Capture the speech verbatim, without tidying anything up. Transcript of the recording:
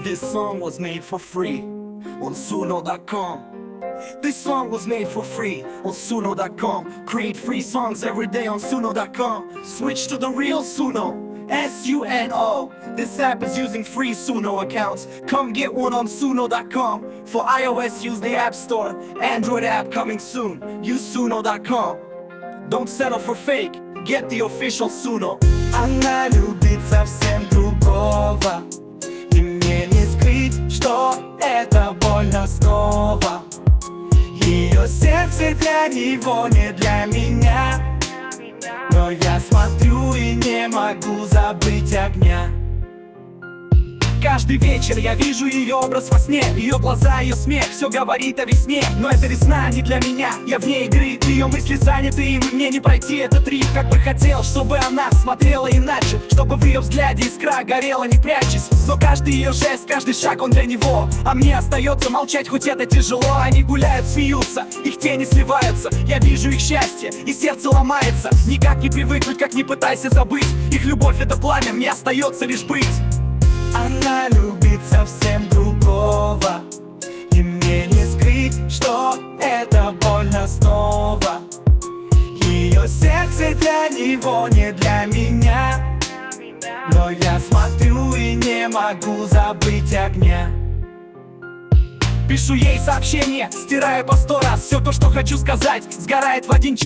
This song was made for free on Suno dot com. This song was made for free on Suno dot com. Create free songs every day on Suno dot com. Switch to the real Suno, S U N O. This app is using free Suno accounts. Come get one on Suno dot com. For iOS, use the App Store. Android app coming soon. Use Suno dot com. Don't settle for fake. Get the official Suno. Она любит совсем другого, и мне не скрыть, что это больно снова. Ее сердце для него, не для меня, но я смотрю и не могу забыть огня. Каждый вечер я вижу ее образ во сне. Ее глаза, ее смех, все говорит о весне. Но эта весна не для меня, я в ней игры. Ее мысли заняты, и мне не пройти этот риф. Как бы хотел, чтобы она смотрела иначе, чтобы в ее взгляде искра горела, не прячась. Но каждый ее жест, каждый шаг, он для него. А мне остается молчать, хоть это тяжело. Они гуляют, смеются, их тени сливаются. Я вижу их счастье, и сердце ломается. Никак не привыкнуть, как не пытайся забыть. Их любовь — это пламя, мне остается лишь быть. Она любит совсем другого, и мне не скрыть, что это больно снова. Ее сердце для него, не для меня, но я смотрю и не могу забыть огня. Пишу ей сообщение, стираю по сто раз. Все то, что хочу сказать, сгорает в один час.